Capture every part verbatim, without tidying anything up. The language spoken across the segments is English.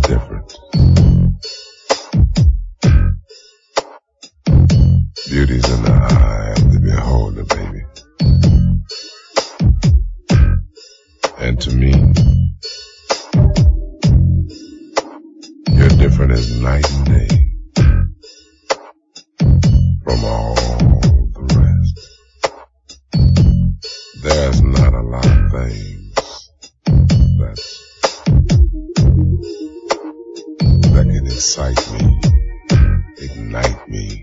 different. Beauty's in the eye of the beholder, baby. And to me, you're different as night and day from all the rest. There's not a lot of things that's, that can excite me, ignite me.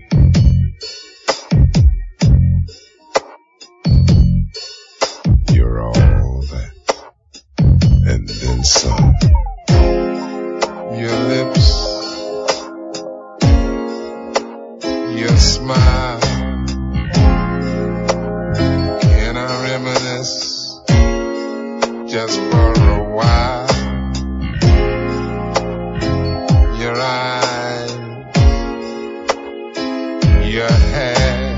You're all that, and then some. Your lips, your smile, can I reminisce just for a while? Your eyes, your hair,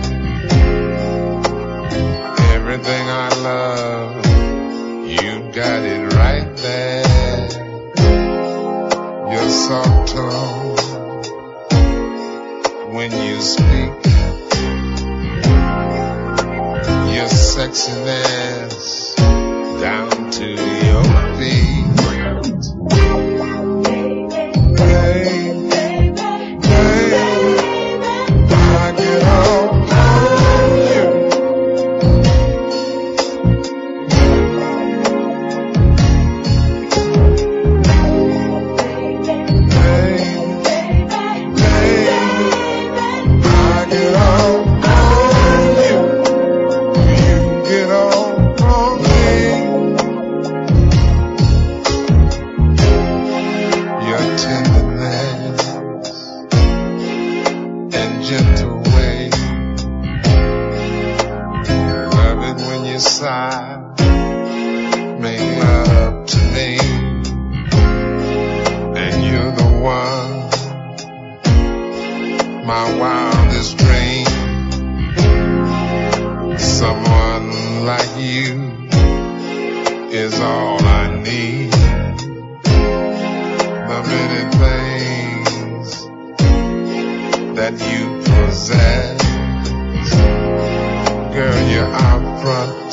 everything I love, you got it right there. Your soft tone when you speak, your sexiness down to your feet. Hey, hey, I get all on you. Gentle way, love it when you sigh, make love to me, and you're the one, my wildest dream. Someone like you is all I need. The many things that you possess, girl, you're out front